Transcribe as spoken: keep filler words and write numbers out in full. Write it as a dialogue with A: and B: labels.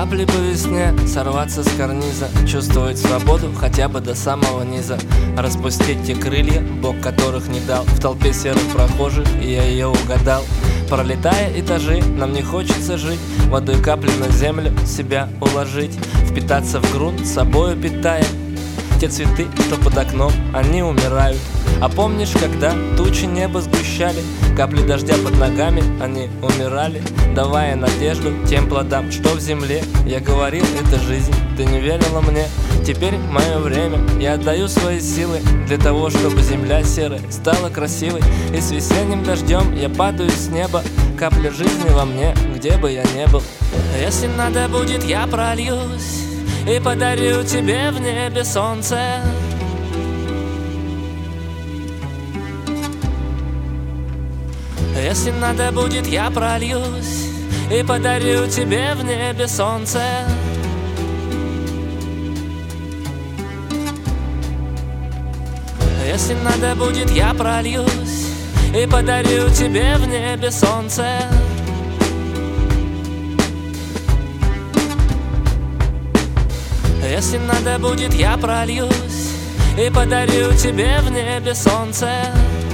A: капли по весне, сорваться с карниза, чувствовать свободу хотя бы до самого низа. Распустить те крылья, Бог которых не дал. В толпе серых прохожих, и я ее угадал. Пролетая этажи, нам не хочется жить, водой капли на землю себя уложить, впитаться в грунт, собою питая те цветы, что под окном, они умирают. А помнишь, когда тучи небо сгущали, капли дождя под ногами, они умирали, давая надежду тем плодам, что в земле. Я говорил, это жизнь, ты не верила мне. Теперь мое время, я отдаю свои силы для того, чтобы земля серая стала красивой. И с весенним дождем я падаю с неба, капля жизни во мне, где бы я ни был. Если надо будет, я прольюсь и подарю тебе в небе солнце. Если надо будет, я прольюсь и подарю тебе в небе солнце. Если надо будет, я прольюсь и подарю тебе в небе солнце. Если надо будет, я прольюсь и подарю тебе в небе солнце.